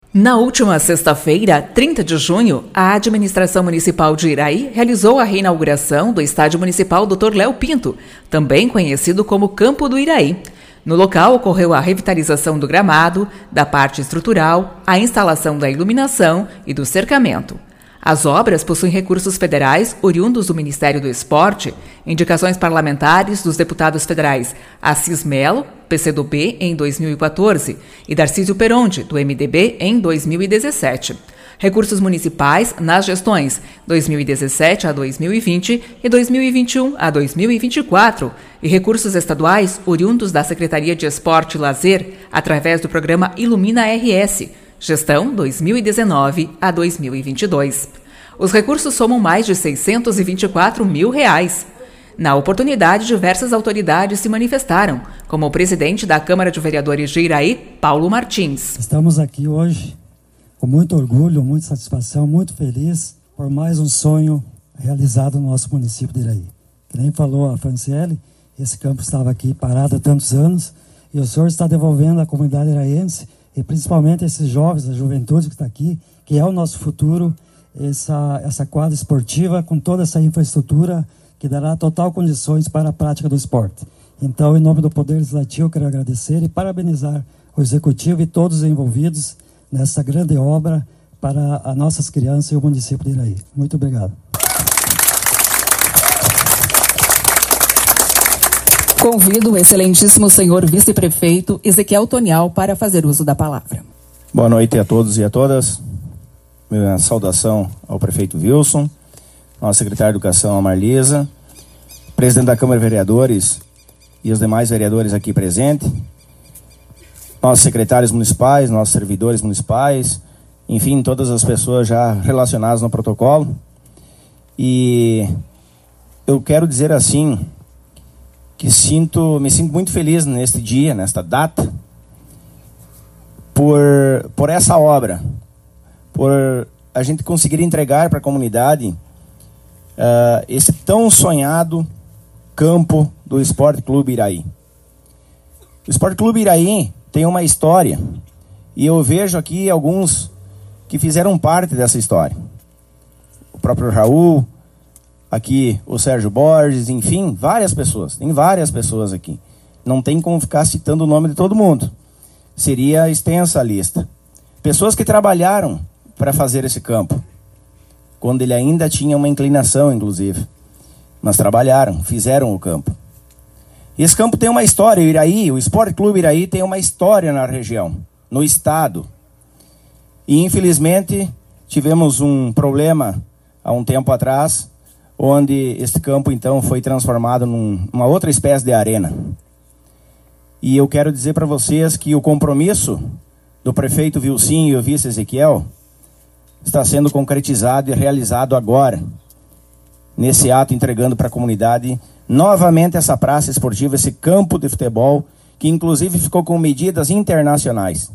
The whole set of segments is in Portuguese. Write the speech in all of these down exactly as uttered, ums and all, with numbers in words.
Na última sexta-feira, trinta de junho, a administração municipal de Iraí realizou a reinauguração do Estádio Municipal doutor Léo Pinto, também conhecido como Campo do Iraí. No local ocorreu a revitalização do gramado, da parte estrutural, a instalação da iluminação e do cercamento. As obras possuem recursos federais oriundos do Ministério do Esporte, indicações parlamentares dos deputados federais Assis Melo, P C do B, em dois mil e quatorze, e Darcísio Peronde, do M D B, em dois mil e dezessete. Recursos municipais nas gestões dois mil e dezessete a dois mil e vinte e dois mil e vinte e um a dois mil e vinte e quatro, e recursos estaduais oriundos da Secretaria de Esporte e Lazer, através do programa Ilumina R S, gestão dois mil e dezenove a dois mil e vinte e dois. Os recursos somam mais de seiscentos e vinte e quatro mil reais. Na oportunidade, diversas autoridades se manifestaram, como o presidente da Câmara de Vereadores de Iraí, Paulo Martins. Estamos aqui hoje com muito orgulho, muita satisfação, muito feliz por mais um sonho realizado no nosso município de Iraí. Que nem falou a Franciele, esse campo estava aqui parado há tantos anos e o senhor está devolvendo à comunidade iraiense e principalmente esses jovens, a juventude que está aqui, que é o nosso futuro, essa, essa quadra esportiva com toda essa infraestrutura que dará total condições para a prática do esporte. Então, em nome do Poder Legislativo, quero agradecer e parabenizar o Executivo e todos os envolvidos nessa grande obra para as nossas crianças e o município de Iraí. Muito obrigado. Convido o excelentíssimo senhor vice-prefeito Ezequiel Tonial para fazer uso da palavra. Boa noite a todos e a todas. Minha saudação ao prefeito Wilson, nosso secretário de Educação, a Marlisa, presidente da Câmara de Vereadores e os demais vereadores aqui presentes, nossos secretários municipais, nossos servidores municipais, enfim, todas as pessoas já relacionadas no protocolo. E eu quero dizer assim, que sinto, me sinto muito feliz neste dia, nesta data, por, por essa obra, por a gente conseguir entregar para a comunidade uh, esse tão sonhado campo do Esporte Clube Iraí. O Esporte Clube Iraí tem uma história e eu vejo aqui alguns que fizeram parte dessa história. O próprio Raul, aqui o Sérgio Borges, enfim, várias pessoas, tem várias pessoas aqui. Não tem como ficar citando o nome de todo mundo. Seria extensa a lista. Pessoas que trabalharam para fazer esse campo, quando ele ainda tinha uma inclinação, inclusive. Mas trabalharam, fizeram o campo. E esse campo tem uma história, o Iraí, o Esporte Clube Iraí tem uma história na região, no estado. E infelizmente tivemos um problema há um tempo atrás, onde este campo então foi transformado num, numa outra espécie de arena. E eu quero dizer para vocês que o compromisso do prefeito Vilcinho e o vice Ezequiel está sendo concretizado e realizado agora, nesse ato, entregando para a comunidade novamente essa praça esportiva, esse campo de futebol, que inclusive ficou com medidas internacionais,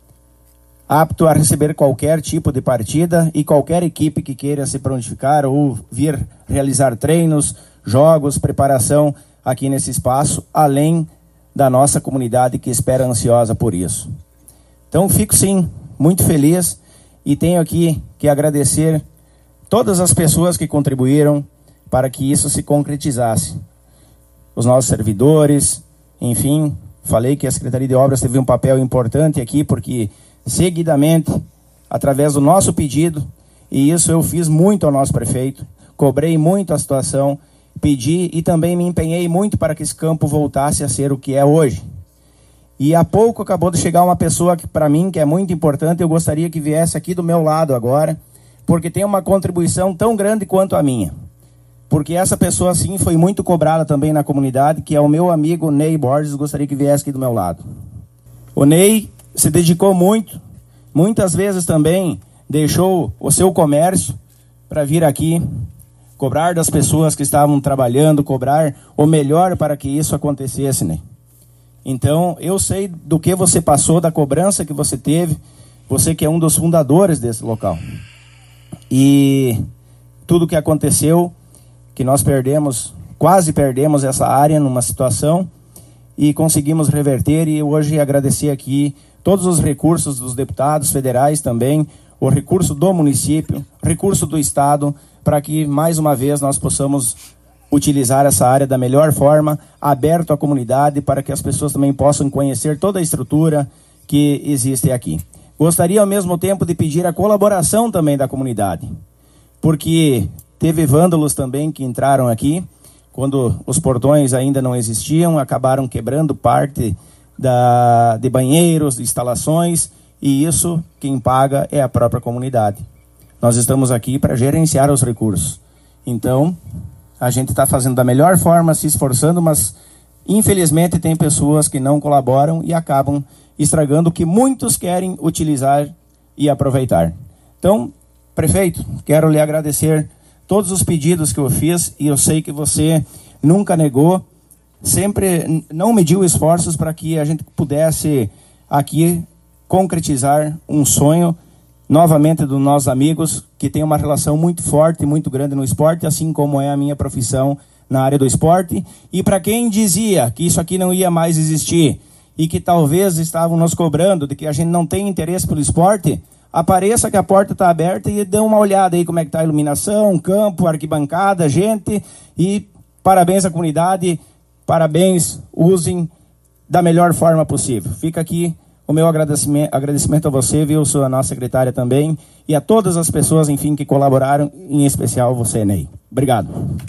apto a receber qualquer tipo de partida e qualquer equipe que queira se prontificar ou vir realizar treinos, jogos, preparação aqui nesse espaço, além da nossa comunidade que espera ansiosa por isso. Então fico sim muito feliz e tenho aqui que agradecer todas as pessoas que contribuíram para que isso se concretizasse. Os nossos servidores, enfim, falei que a Secretaria de Obras teve um papel importante aqui, porque seguidamente, através do nosso pedido, e isso eu fiz muito ao nosso prefeito, cobrei muito a situação, pedi e também me empenhei muito para que esse campo voltasse a ser o que é hoje. E há pouco acabou de chegar uma pessoa que para mim que é muito importante, eu gostaria que viesse aqui do meu lado agora, porque tem uma contribuição tão grande quanto a minha. Porque essa pessoa sim foi muito cobrada também na comunidade, que é o meu amigo Ney Borges, gostaria que viesse aqui do meu lado. O Ney se dedicou muito, muitas vezes também deixou o seu comércio para vir aqui, cobrar das pessoas que estavam trabalhando, cobrar o melhor para que isso acontecesse, Ney. Então, eu sei do que você passou, da cobrança que você teve, você que é um dos fundadores desse local. E tudo que aconteceu, que nós perdemos, quase perdemos essa área numa situação e conseguimos reverter, e hoje agradecer aqui todos os recursos dos deputados federais também, o recurso do município, recurso do estado, para que mais uma vez nós possamos utilizar essa área da melhor forma, aberto à comunidade, para que as pessoas também possam conhecer toda a estrutura que existe aqui. Gostaria ao mesmo tempo de pedir a colaboração também da comunidade, porque teve vândalos também que entraram aqui, quando os portões ainda não existiam, acabaram quebrando parte da, de banheiros, de instalações, e isso quem paga é a própria comunidade. Nós estamos aqui para gerenciar os recursos. Então, a gente está fazendo da melhor forma, se esforçando, mas infelizmente tem pessoas que não colaboram e acabam estragando o que muitos querem utilizar e aproveitar. Então, prefeito, quero lhe agradecer todos os pedidos que eu fiz, e eu sei que você nunca negou, sempre não mediu esforços para que a gente pudesse aqui concretizar um sonho novamente dos nossos amigos, que tem uma relação muito forte e muito grande no esporte, assim como é a minha profissão na área do esporte. E para quem dizia que isso aqui não ia mais existir e que talvez estavam nos cobrando de que a gente não tem interesse pelo esporte, apareça que a porta está aberta e dê uma olhada aí como é que está a iluminação, campo, arquibancada, gente, e parabéns à comunidade, parabéns, usem da melhor forma possível. Fica aqui o meu agradecimento, agradecimento a você, Wilson, a nossa secretária também, e a todas as pessoas, enfim, que colaboraram, em especial você, Ney. Obrigado.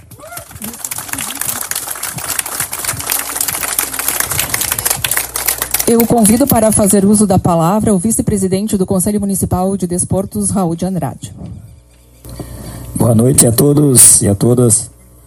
Eu convido para fazer uso da palavra o vice-presidente do Conselho Municipal de Desportos, Raul de Andrade. Boa noite a todos e a todas,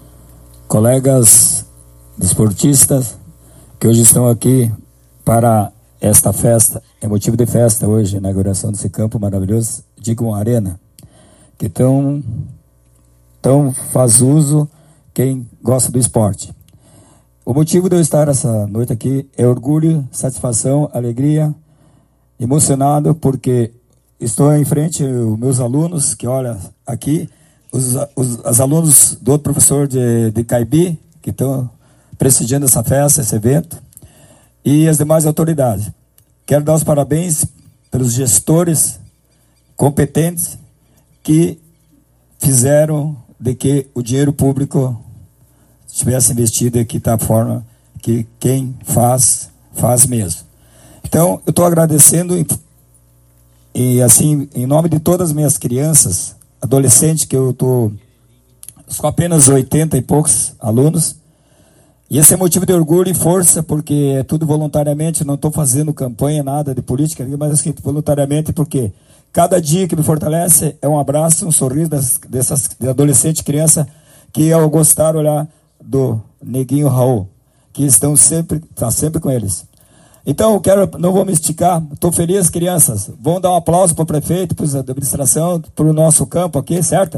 colegas desportistas que hoje estão aqui para esta festa. É motivo de festa hoje, a inauguração desse campo maravilhoso, Digam Arena, que tão, tão faz uso quem gosta do esporte. O motivo de eu estar essa noite aqui é orgulho, satisfação, alegria, emocionado, porque estou em frente aos meus alunos, que olha aqui, os, os, os alunos do outro professor de, de Caibi, que estão prestigiando essa festa, esse evento, e as demais autoridades. Quero dar os parabéns pelos gestores competentes que fizeram de que o dinheiro público estivesse investido aqui da forma que quem faz, faz mesmo. Então, eu estou agradecendo e, e assim, em nome de todas as minhas crianças, adolescentes, que eu estou com apenas oitenta e poucos alunos, e esse é motivo de orgulho e força, porque é tudo voluntariamente, não estou fazendo campanha, nada de política, mas assim, voluntariamente, porque cada dia que me fortalece é um abraço, um sorriso das, dessas de adolescente, criança, que ao gostar olhar do Neguinho Raul, que estão sempre, está sempre com eles. Então, eu quero, não vou me esticar, estou feliz, crianças. Vamos dar um aplauso para o prefeito, para a administração, para o nosso campo aqui, certo?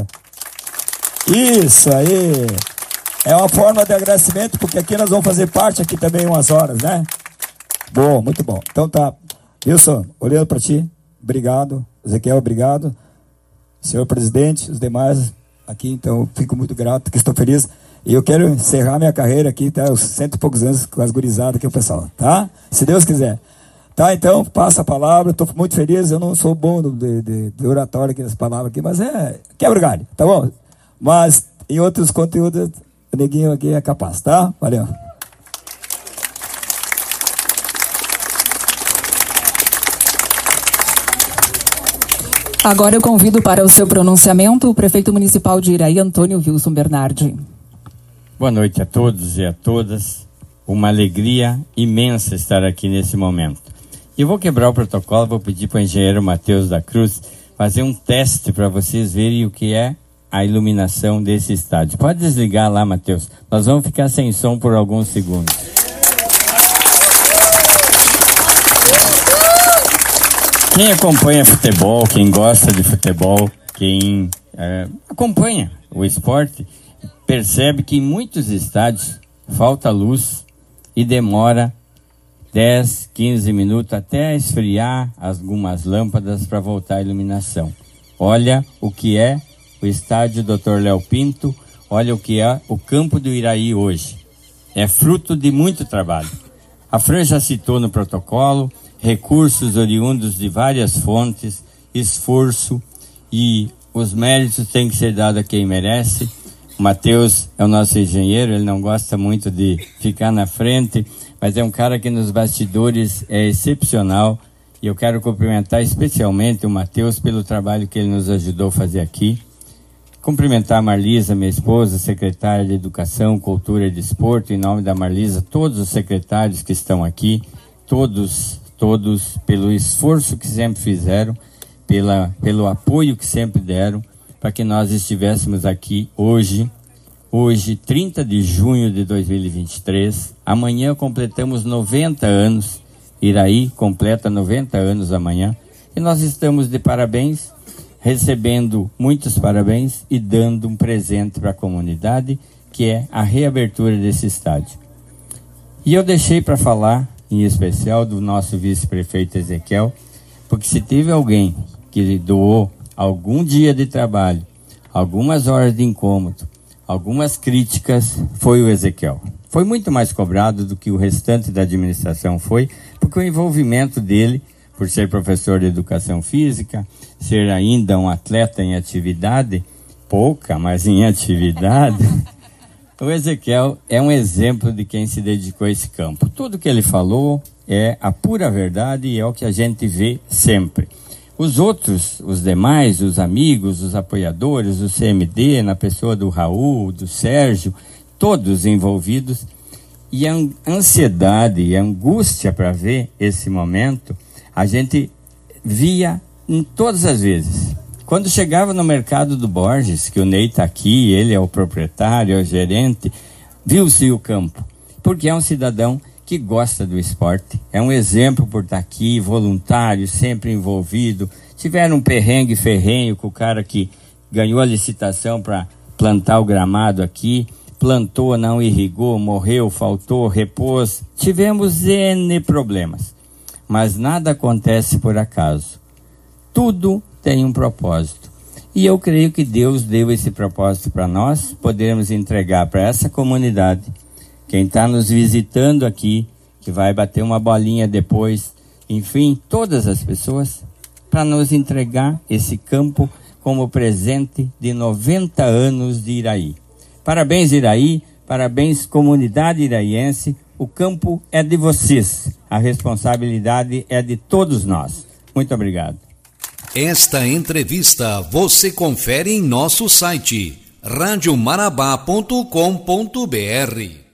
Isso aí! É uma forma de agradecimento, porque aqui nós vamos fazer parte aqui também umas horas, né? Bom, muito bom. Então tá. Wilson, olhando para ti, obrigado. Ezequiel, obrigado. Senhor presidente, os demais aqui, então fico muito grato, que estou feliz. E eu quero encerrar minha carreira aqui, tá? Os cento e poucos anos com as gurizadas aqui, o pessoal, tá? Se Deus quiser. Tá, então, passa a palavra, estou muito feliz. Eu não sou bom de, de, de oratório aqui, das palavras aqui, mas é quebra o galho, tá bom? Mas em outros conteúdos, o Neguinho aqui é capaz, tá? Valeu. Agora eu convido para o seu pronunciamento o prefeito municipal de Iraí, Antônio Wilson Bernardi. Boa noite a todos e a todas. Uma alegria imensa estar aqui nesse momento. Eu vou quebrar o protocolo, vou pedir para o engenheiro Matheus da Cruz fazer um teste para vocês verem o que é a iluminação desse estádio. Pode desligar lá, Matheus. Nós vamos ficar sem som por alguns segundos. Quem acompanha futebol, quem gosta de futebol, quem é, acompanha o esporte, percebe que em muitos estádios falta luz e demora dez, quinze minutos até esfriar algumas lâmpadas para voltar a iluminação. Olha o que é o estádio doutor Léo Pinto, olha o que é o campo do Iraí hoje. É fruto de muito trabalho. A Fran já citou no protocolo recursos oriundos de várias fontes, esforço, e os méritos têm que ser dados a quem merece. O Matheus é o nosso engenheiro, ele não gosta muito de ficar na frente, mas é um cara que nos bastidores é excepcional, e eu quero cumprimentar especialmente o Matheus pelo trabalho que ele nos ajudou a fazer aqui. Cumprimentar a Marlisa, minha esposa, secretária de Educação, Cultura e Desporto, em nome da Marlisa, todos os secretários que estão aqui, todos, todos, pelo esforço que sempre fizeram, pela, pelo apoio que sempre deram, para que nós estivéssemos aqui hoje, hoje, trinta de junho de dois mil e vinte e três. Amanhã completamos noventa anos, Iraí completa noventa anos amanhã, e nós estamos de parabéns, recebendo muitos parabéns e dando um presente para a comunidade, que é a reabertura desse estádio. E eu deixei para falar, em especial, do nosso vice-prefeito Ezequiel, porque se teve alguém que doou algum dia de trabalho, algumas horas de incômodo, algumas críticas, foi o Ezequiel. Foi muito mais cobrado do que o restante da administração foi, porque o envolvimento dele, por ser professor de educação física, ser ainda um atleta em atividade, pouca, mas em atividade, o Ezequiel é um exemplo de quem se dedicou a esse campo. Tudo que ele falou é a pura verdade e é o que a gente vê sempre. Os outros, os demais, os amigos, os apoiadores, o C M D, na pessoa do Raul, do Sérgio, todos envolvidos, e a ansiedade e a angústia para ver esse momento, a gente via em todas as vezes. Quando chegava no mercado do Borges, que o Ney está aqui, ele é o proprietário, é o gerente, viu-se o campo, porque é um cidadão que gosta do esporte, é um exemplo por estar aqui, voluntário, sempre envolvido. Tiveram um perrengue ferrenho com o cara que ganhou a licitação para plantar o gramado aqui, plantou, não irrigou, morreu, faltou, repôs. Tivemos N problemas, mas nada acontece por acaso. Tudo tem um propósito. E eu creio que Deus deu esse propósito para nós, podermos entregar para essa comunidade, quem está nos visitando aqui, que vai bater uma bolinha depois, enfim, todas as pessoas, para nos entregar esse campo como presente de noventa anos de Iraí. Parabéns, Iraí, parabéns, comunidade iraiense, o campo é de vocês, a responsabilidade é de todos nós. Muito obrigado. Esta entrevista você confere em nosso site rádio marabá ponto com ponto br.